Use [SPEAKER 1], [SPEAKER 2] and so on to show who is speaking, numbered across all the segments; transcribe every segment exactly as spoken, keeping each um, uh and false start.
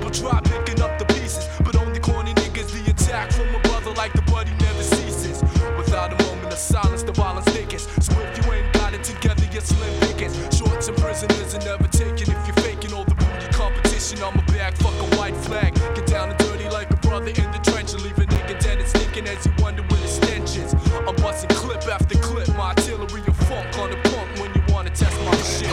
[SPEAKER 1] I'ma drop picking up the pieces. But only corny niggas, the attack from a brother like the buddy never ceases. Without a moment of silence, the violence thickens. So if you ain't got it together, you're slim pickings. Shorts and prisoners are never taken. If you're faking all the booty competition, I'm a bag, fuck a white flag. Get down and dirty like a brother in the trench and leave a nigga dead and stinking as you wonder where the stench is. I'm busting clip after clip, my artillery of funk on the pump when you wanna test my shit.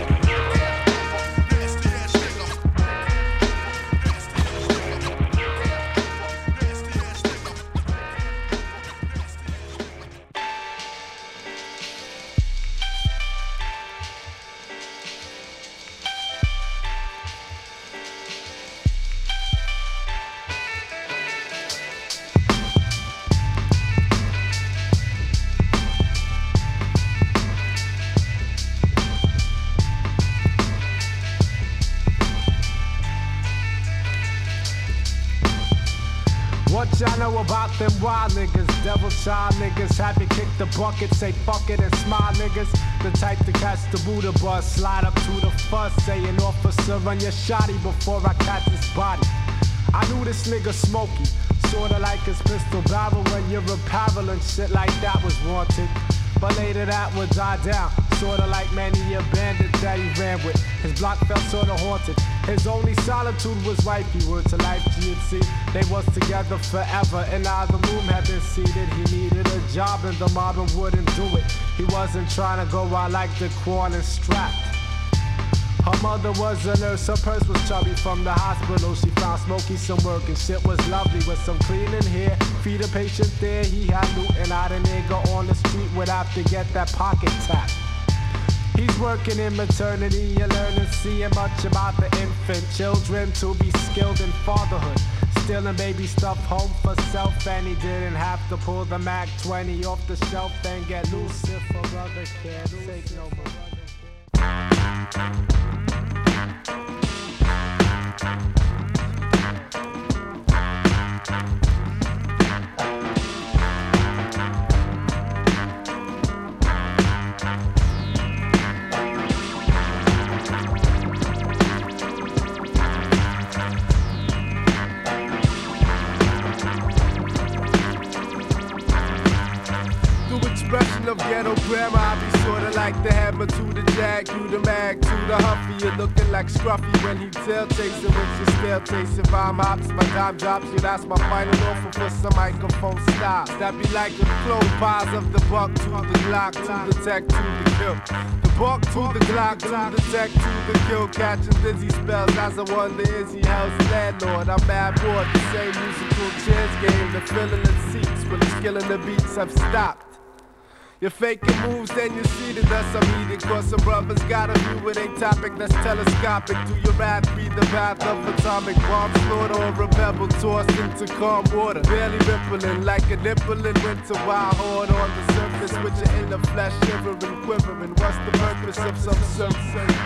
[SPEAKER 2] What y'all know about them wild niggas? Devil child niggas, happy kick the bucket, say fuck it and smile niggas. The type to catch the Buddha bus, slide up to the fuss, saying officer run your shotty before I catch his body. I knew this nigga smoky, sorta like his pistol barrel when you're apparel and shit like that was wanted. But later that would die down, sorta like many a bandit that he ran with. His block felt sorta haunted. His only solitude was wifey, word to life G and C. They was together forever and now the room had been seated. He needed a job and the mob wouldn't do it. He wasn't trying to go out like the corn and strapped. Her mother was a nurse, her purse was chubby from the hospital. She found Smokey some work and shit was lovely with some cleaning here. Feed a patient there, he had loot and out a nigga on the street would have to get that pocket tap. He's working in maternity, you learn and seeing much about the infant children to be skilled in fatherhood. Stealing baby stuff home for self and he didn't have to pull the Mac twenty off the shelf and get loose if a brother can't take no more.
[SPEAKER 3] Of ghetto grammar, I be sorta like the hammer to the jag, to the mag, to the huffy. You're looking like Scruffy when he tail chasing with your stale chasing. Rhyme hops, my dime drops, yeah, that's my final offer for some microphone stops. That be like the clone pies of the buck to the Glock, to the tech, to the kill. The buck to the Glock, to the tech, to the kill. Catching dizzy spells, as I wonder is he hell's landlord. I'm bad bored, the same musical chairs game, the filling the seats when the skill in the beats have stopped. You're faking moves, then you see that that's I'm eating. Cause some brothers got a view with a topic that's telescopic. Do your rap be the path of atomic bomb slaughter or a pebble tossed into calm water? Barely rippling like a nipple in winter wild horde on the surface with your inner flesh shivering, quivering. What's the purpose of some surface?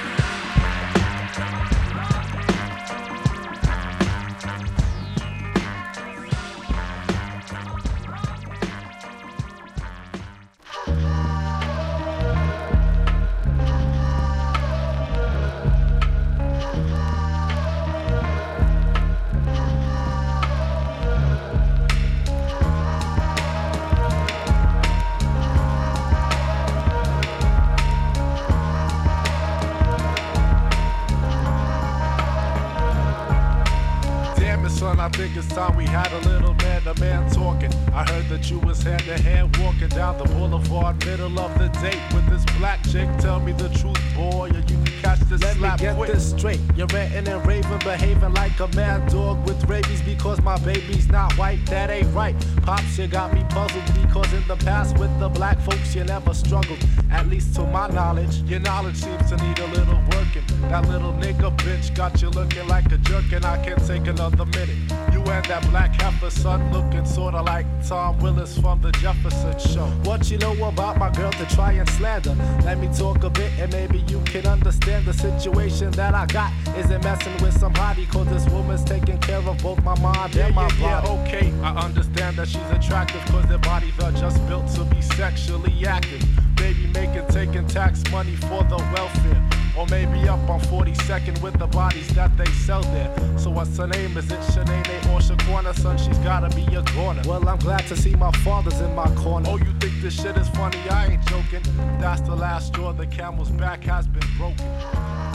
[SPEAKER 3] I think it's time we had a little man-to-man talking. I heard that you was hand-to-hand walking down the boulevard, middle of the date with this black chick. Tell me the truth, boy, or you can catch this
[SPEAKER 2] Let
[SPEAKER 3] slap
[SPEAKER 2] me get
[SPEAKER 3] quick.
[SPEAKER 2] this straight. You're ranting and raving, behaving like a mad dog with rabies because my baby's not white. That ain't right. Pops, you got me puzzled because in the past with the black folks you never struggled. At least to my knowledge.
[SPEAKER 3] Your knowledge seems to need a little working. That little nigga bitch got you looking like a jerk, and I can't take another minute. You and that black heifer son looking sorta like Tom Willis from the Jefferson Show.
[SPEAKER 2] What you know about my girl to try and slander? Let me talk a bit and maybe you can understand the situation that I got. Isn't messing with somebody cause this woman's taking care of both my mind
[SPEAKER 3] yeah,
[SPEAKER 2] and my
[SPEAKER 3] yeah,
[SPEAKER 2] body.
[SPEAKER 3] Yeah, okay, I understand that she's attractive cause their bodies are just built to be sexually active. Baby making, taking tax money for the welfare.
[SPEAKER 2] Or maybe up on forty-second with the bodies that they sell there. So what's her name? Is it Shanae or Shaquana? Son, she's gotta be a goner. Well, I'm glad to see my father's in my corner. Oh, you think this shit is funny? I ain't joking. That's the last straw. The camel's back has been broken.